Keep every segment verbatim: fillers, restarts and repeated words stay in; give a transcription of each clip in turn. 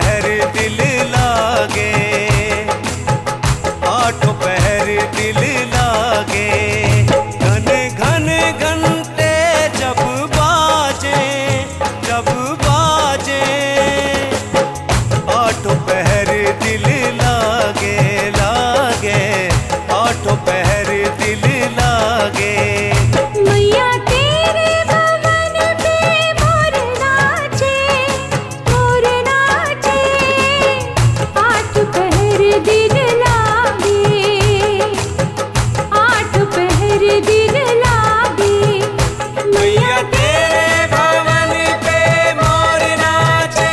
पहर दिल लागे, आठों पहर दिल लागे। घन घन घंटे जब बाजे, जब बाजे, आठों पहर दिल लागे, लागे, आठों पहर दिल लागे। मैया तेरे भवन पे मोर नाचे, मोर नाचे, आठ पहर दिन लागे, आठ पहर दिन लागे। मैया तेरे भवन पे मोर नाचे।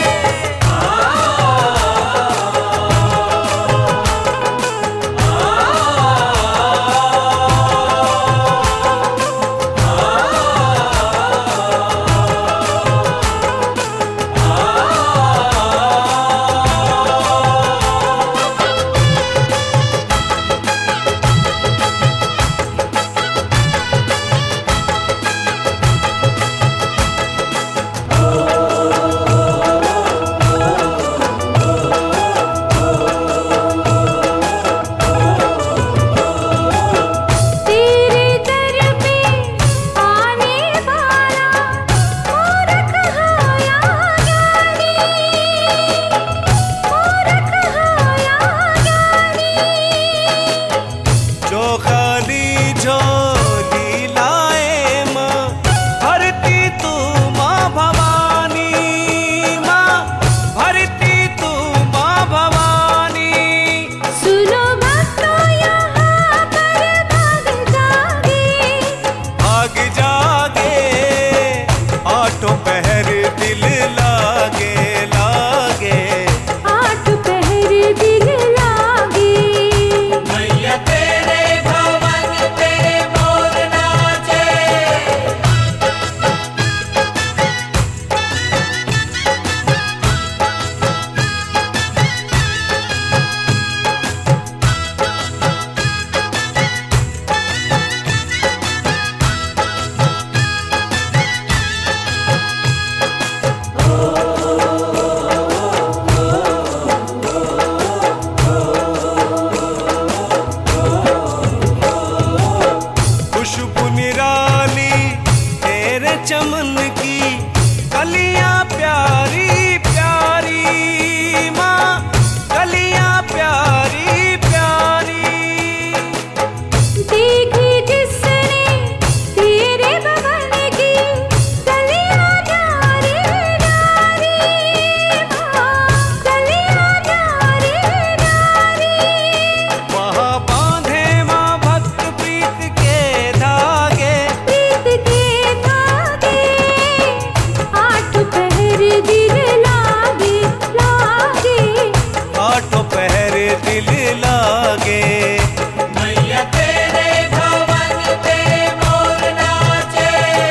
तेरे दर पे आने वाला मोर कहाया ज्ञानी, मोर कहाया ज्ञानी। जो खाली झोली लाए माँ, भरती तू माँ भवानी, माँ भरती तू माँ भवानी। सुनो भक्तों यहाँ पर भाग जागे, भाग जागे, आठों पहर दिल लागे, लागे। आठ पहर दिन लागे। मैया तेरे भवन पे मोर नाचे। खुशबू निराली तेरे चमन की, कलियां प्यारी प्यारी, माँ कलियां प्यारी प्यारी। देखी जिसने तेरे भवन की कलियां न्यारी न्यारी, माँ कलियां न्यारी न्यारी। वहाँ बांधे माँ भक्त प्रीत के धागे, प्रीत के धागे, आठ पहर दिन लागे, लागे। आठों पहर दिल लागे। मैया तेरे भवन पे मोर नाचे।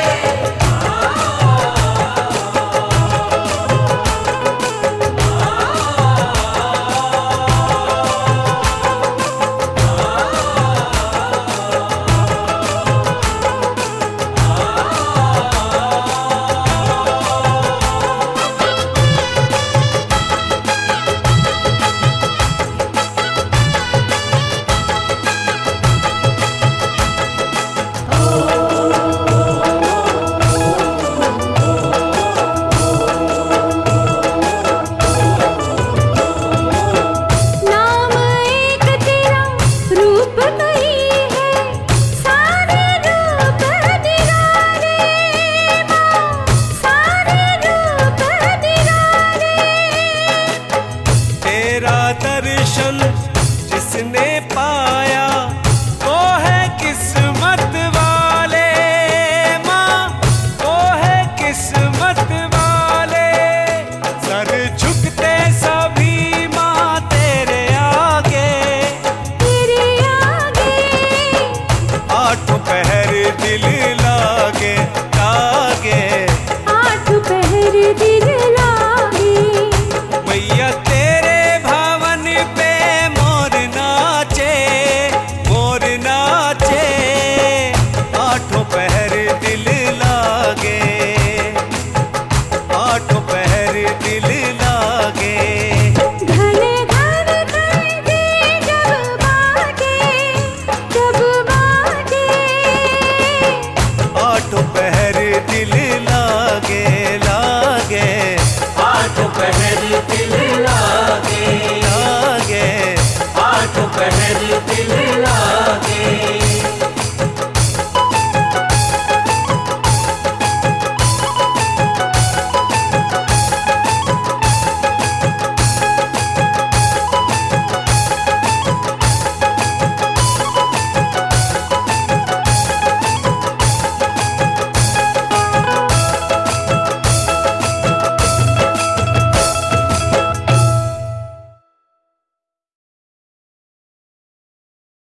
नाम एक तेरा रूप नहीं है, सारे रूप निराले, माँ सारे रूप निराले। तेरा दर्शन जिसने पाया,